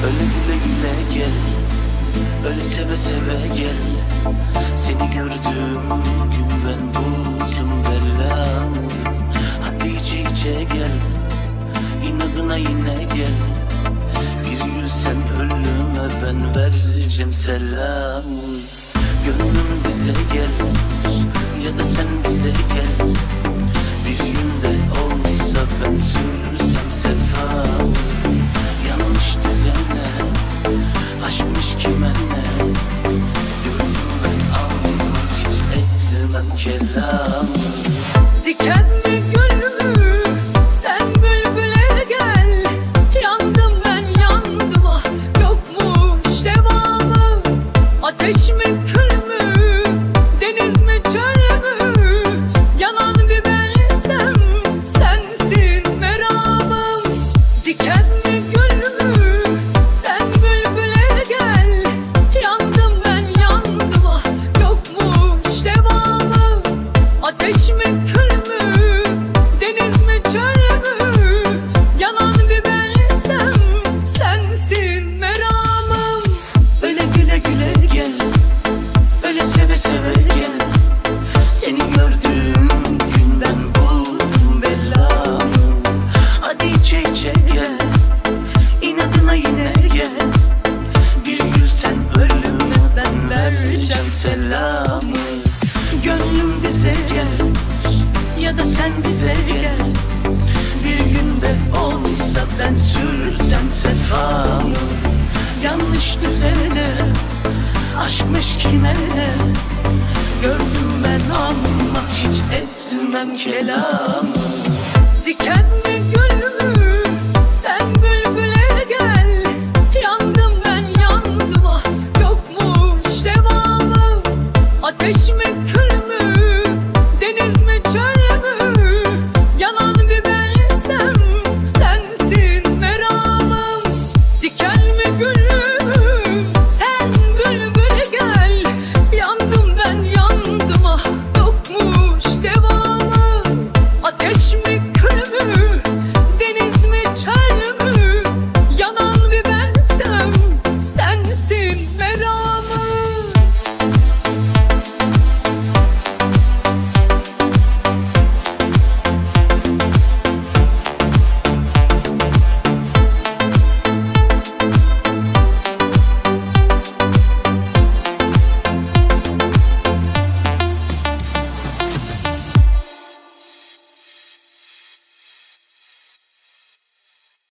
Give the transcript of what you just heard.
Öyle güle güle gel, öyle seve seve gel. Seni gördüğüm gün ben buldum belamı. Hadi içe içe gel, inadına yine gel. Bir gül sen ölüme ben vereceğim selamı. Gönlüm bize gel ya da sen bize gel. Bir günde olmuşsa ben sürsem sefamı. Yanlış düzene, aşkmış kime ne? Gördüm ben almak hiç etmem kelamı. Dikenli gülümü sen bülbüle gel. Yandım ben yandım ah, yokmuş devamı. Ateş mi kül mü, deniz mi çöl mü? Yanan bir bensem sensin meramım. Dikenli gülümü sen bülbüle gel. Yandım ben yandım ah, yokmuş devamı. Ateş mi kül mü, deniz mi çöl mü? Yanan bir bensem sensin meramım. Öyle güle güle gel, öyle seve seve gel. Seni gördüğüm gün ben buldum belamı. Hadi içe içe gel, inadına yine gel. Bir gül sen ölüme ben vereceğim selamı. Gönlüm bize gel ya da sen bize gel. Bir günde olmuşsa ben sürsem sefamı. Yanlış düzene, aşkmış kime ne? Gördüm ben ama hiç etmem kelamı. Dikenli